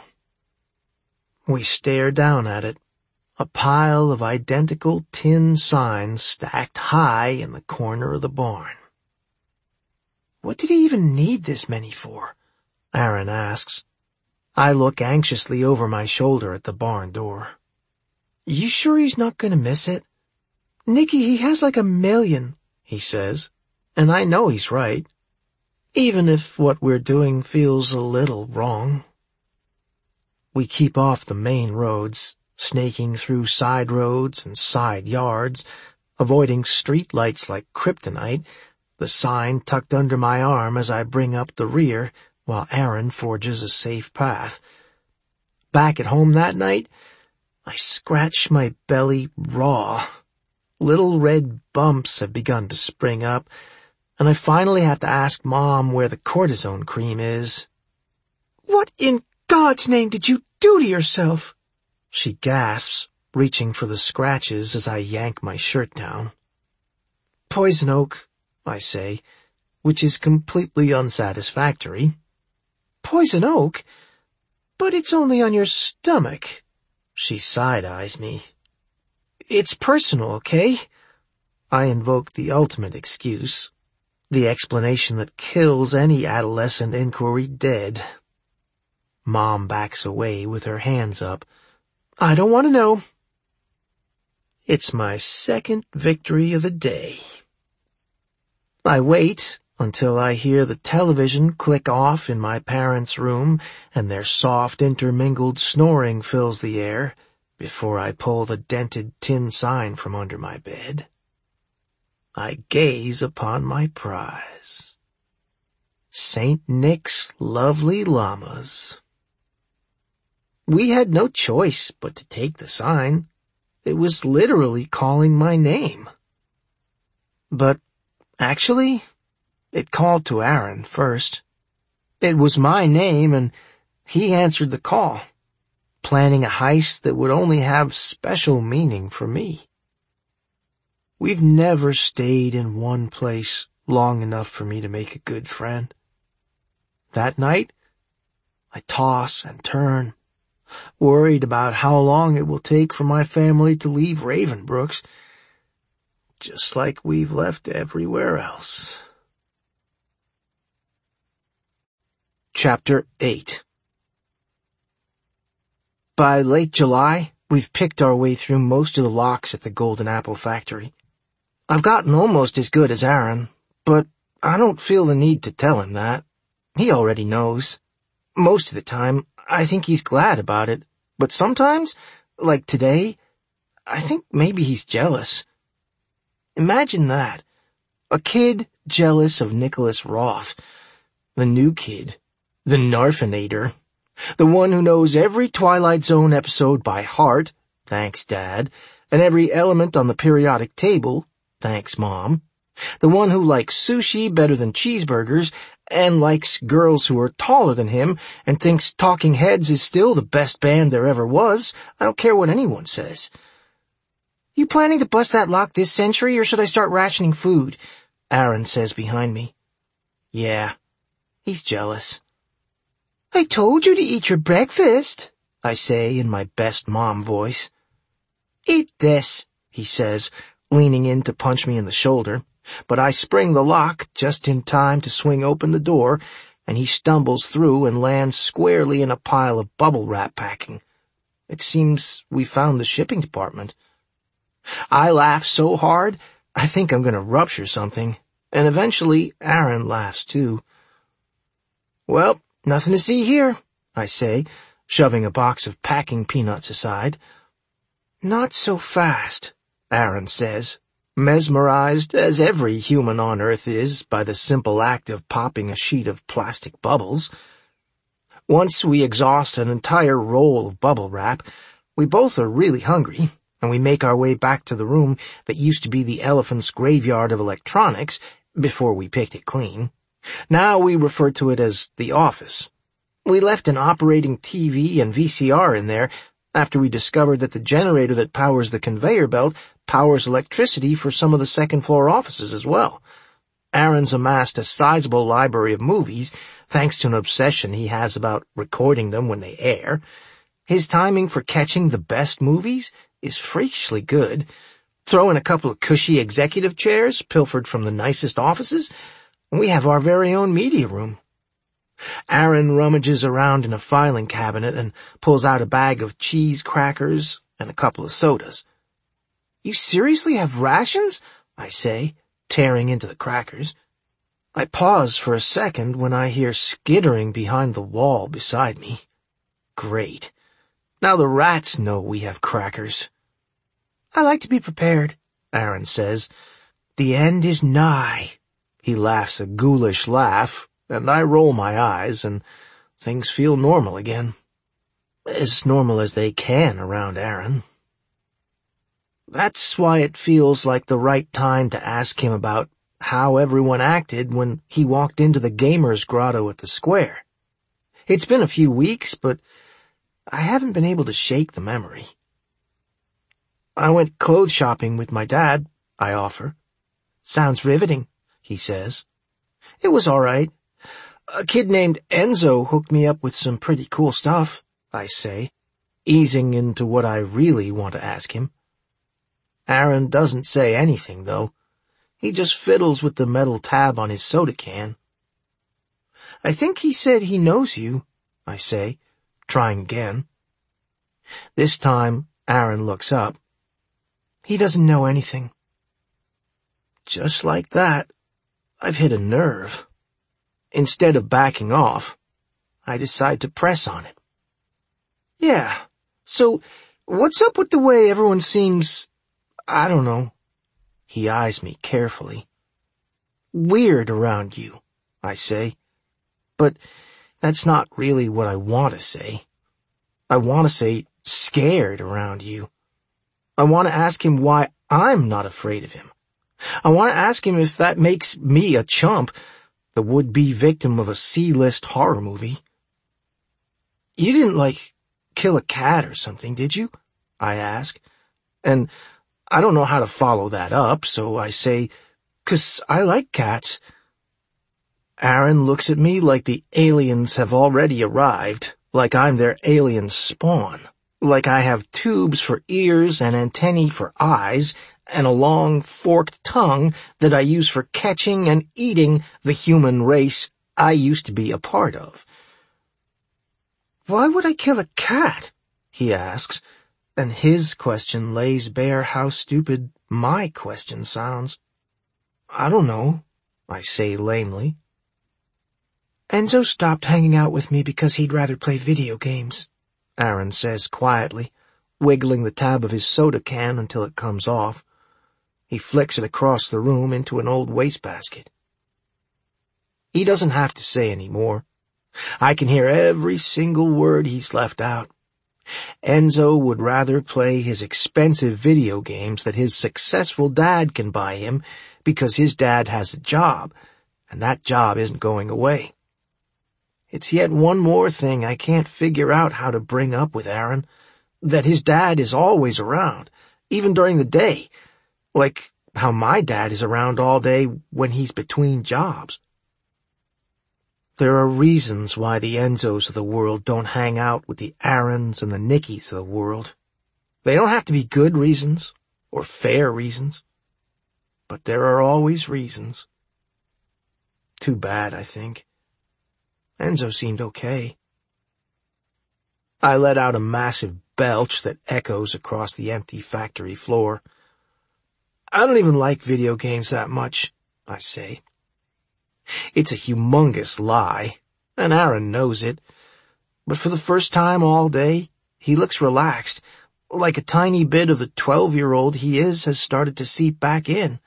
We stare down at it, a pile of identical tin signs stacked high in the corner of the barn. "What did he even need this many for?" Aaron asks. I look anxiously over my shoulder at the barn door. "You sure he's not going to miss it?" "Nicky, he has like a million," he says, and I know he's right, even if what we're doing feels a little wrong. We keep off the main roads, snaking through side roads and side yards, avoiding street lights like kryptonite, the sign tucked under my arm as I bring up the rear while Aaron forges a safe path. Back at home that night, I scratch my belly raw. Little red bumps have begun to spring up, and I finally have to ask Mom where the cortisone cream is. "What in God's name did you do to yourself?" she gasps, reaching for the scratches as I yank my shirt down. "Poison oak," I say, which is completely unsatisfactory. "Poison oak? But it's only on your stomach." She side-eyes me. "It's personal, okay?" I invoke the ultimate excuse, the explanation that kills any adolescent inquiry dead. Mom backs away with her hands up. "I don't want to know." It's my second victory of the day. I wait until I hear the television click off in my parents' room and their soft intermingled snoring fills the air before I pull the dented tin sign from under my bed. I gaze upon my prize. Saint Nick's lovely llamas. We had no choice but to take the sign. It was literally calling my name. But Actually, it called to Aaron first. It was my name, and he answered the call, planning a heist that would only have special meaning for me. We've never stayed in one place long enough for me to make a good friend. That night, I toss and turn, worried about how long it will take for my family to leave Ravenbrooks, just like we've left everywhere else. Chapter eight. By late July, we've picked our way through most of the locks at the Golden Apple factory. I've gotten almost as good as Aaron, but I don't feel the need to tell him that. He already knows. Most of the time, I think he's glad about it, but sometimes, like today, I think maybe he's jealous. Imagine that. A kid jealous of Nicholas Roth. The new kid. The Narfinator. The one who knows every Twilight Zone episode by heart, thanks Dad, and every element on the periodic table, thanks Mom. The one who likes sushi better than cheeseburgers and likes girls who are taller than him and thinks Talking Heads is still the best band there ever was. I don't care what anyone says. You planning to bust that lock this century, or should I start rationing food? Aaron says behind me. Yeah, he's jealous. I told you to eat your breakfast, I say in my best mom voice. Eat this, he says, leaning in to punch me in the shoulder, but I spring the lock just in time to swing open the door, and he stumbles through and lands squarely in a pile of bubble wrap packing. It seems we found the shipping department. I laugh so hard, I think I'm going to rupture something, and eventually Aaron laughs too. Well, nothing to see here, I say, shoving a box of packing peanuts aside. Not so fast, Aaron says, mesmerized, as every human on Earth is, by the simple act of popping a sheet of plastic bubbles. Once we exhaust an entire roll of bubble wrap, we both are really hungry, and we make our way back to the room that used to be the elephant's graveyard of electronics before we picked it clean. Now we refer to it as the office. We left an operating T V and V C R in there after we discovered that the generator that powers the conveyor belt powers electricity for some of the second-floor offices as well. Aaron's amassed a sizable library of movies, thanks to an obsession he has about recording them when they air. His timing for catching the best movies is freakishly good. Throw in a couple of cushy executive chairs pilfered from the nicest offices, and we have our very own media room. Aaron rummages around in a filing cabinet and pulls out a bag of cheese crackers and a couple of sodas. You seriously have rations? I say, tearing into the crackers. I pause for a second when I hear skittering behind the wall beside me. Great. Now the rats know we have crackers. I like to be prepared, Aaron says. The end is nigh. He laughs a ghoulish laugh, and I roll my eyes, and things feel normal again. As normal as they can around Aaron. That's why it feels like the right time to ask him about how everyone acted when he walked into the Gamers Grotto at the square. It's been a few weeks, but I haven't been able to shake the memory. I went clothes shopping with my dad, I offer. Sounds riveting, he says. It was all right. A kid named Enzo hooked me up with some pretty cool stuff, I say, easing into what I really want to ask him. Aaron doesn't say anything, though. He just fiddles with the metal tab on his soda can. I think he said he knows you, I say, trying again. This time, Aaron looks up. He doesn't know anything. Just like that, I've hit a nerve. Instead of backing off, I decide to press on it. Yeah, so what's up with the way everyone seems, I don't know. He eyes me carefully. Weird around you, I say. But that's not really what I want to say. I want to say scared around you. I want to ask him why I'm not afraid of him. I want to ask him if that makes me a chump, the would-be victim of a C-list horror movie. You didn't, like, kill a cat or something, did you? I ask. And I don't know how to follow that up, so I say, 'cause I like cats. Aaron looks at me like the aliens have already arrived, like I'm their alien spawn, like I have tubes for ears and antennae for eyes, and a long forked tongue that I use for catching and eating the human race I used to be a part of. Why would I kill a cat? He asks, and his question lays bare how stupid my question sounds. I don't know, I say lamely. Enzo stopped hanging out with me because he'd rather play video games, Aaron says quietly, wiggling the tab of his soda can until it comes off. He flicks it across the room into an old wastebasket. He doesn't have to say any more. I can hear every single word he's left out. Enzo would rather play his expensive video games that his successful dad can buy him because his dad has a job, and that job isn't going away. It's yet one more thing I can't figure out how to bring up with Aaron, that his dad is always around, even during the day, like how my dad is around all day when he's between jobs. There are reasons why the Enzos of the world don't hang out with the Aarons and the Nickys of the world. They don't have to be good reasons or fair reasons, but there are always reasons. Too bad, I think. Enzo seemed okay. I let out a massive belch that echoes across the empty factory floor. I don't even like video games that much, I say. It's a humongous lie, and Aaron knows it. But for the first time all day, he looks relaxed, like a tiny bit of the twelve-year-old he is has started to seep back in.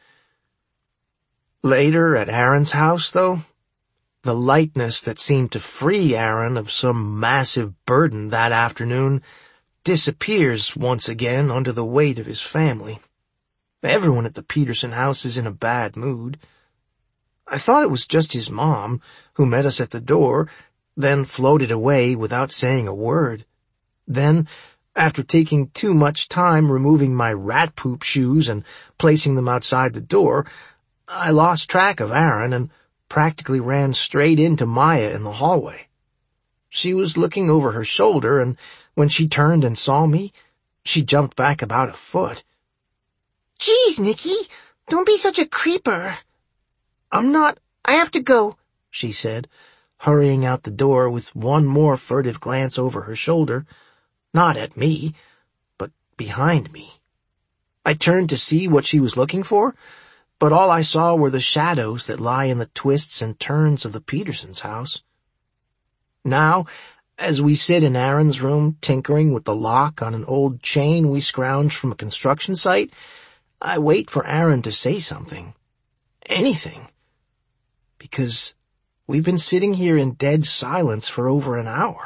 Later at Aaron's house, though, the lightness that seemed to free Aaron of some massive burden that afternoon disappears once again under the weight of his family. Everyone at the Peterson house is in a bad mood. I thought it was just his mom, who met us at the door, then floated away without saying a word. Then, after taking too much time removing my rat poop shoes and placing them outside the door, I lost track of Aaron and practically ran straight into Maya in the hallway. She was looking over her shoulder, and when she turned and saw me, she jumped back about a foot. "Geez, Nicky, don't be such a creeper." "I'm not, I have to go," she said, hurrying out the door with one more furtive glance over her shoulder, not at me, but behind me. I turned to see what she was looking for, but all I saw were the shadows that lie in the twists and turns of the Petersons' house. Now, as we sit in Aaron's room tinkering with the lock on an old chain we scrounged from a construction site, I wait for Aaron to say something. Anything. Because we've been sitting here in dead silence for over an hour.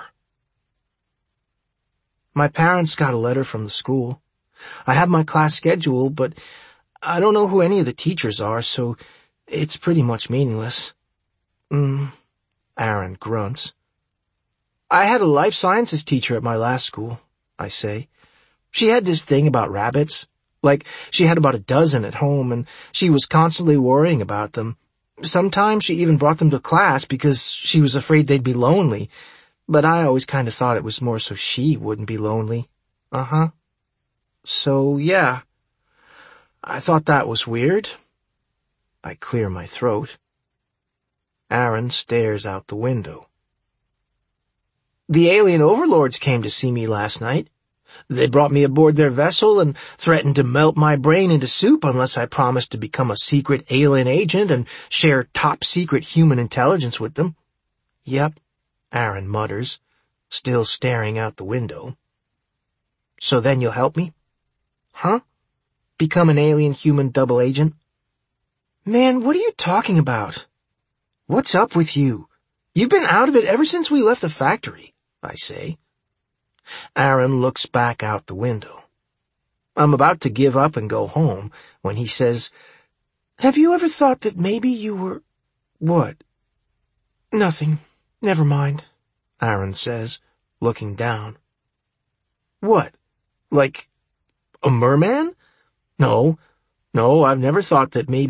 My parents got a letter from the school. I have my class schedule, but I don't know who any of the teachers are, so it's pretty much meaningless. Mm, Aaron grunts. I had a life sciences teacher at my last school, I say. She had this thing about rabbits. Like, she had about a dozen at home, and she was constantly worrying about them. Sometimes she even brought them to class because she was afraid they'd be lonely, but I always kind of thought it was more so she wouldn't be lonely. Uh-huh. So, yeah. I thought that was weird. I clear my throat. Aaron stares out the window. The alien overlords came to see me last night. They brought me aboard their vessel and threatened to melt my brain into soup unless I promised to become a secret alien agent and share top-secret human intelligence with them. Yep, Aaron mutters, still staring out the window. So then you'll help me? Huh? Become an alien-human double agent? Man, what are you talking about? What's up with you? You've been out of it ever since we left the factory, I say. Aaron looks back out the window. I'm about to give up and go home when he says, Have you ever thought that maybe you were... What? Nothing. Never mind, Aaron says, looking down. What? Like a merman? No, no, I've never thought that maybe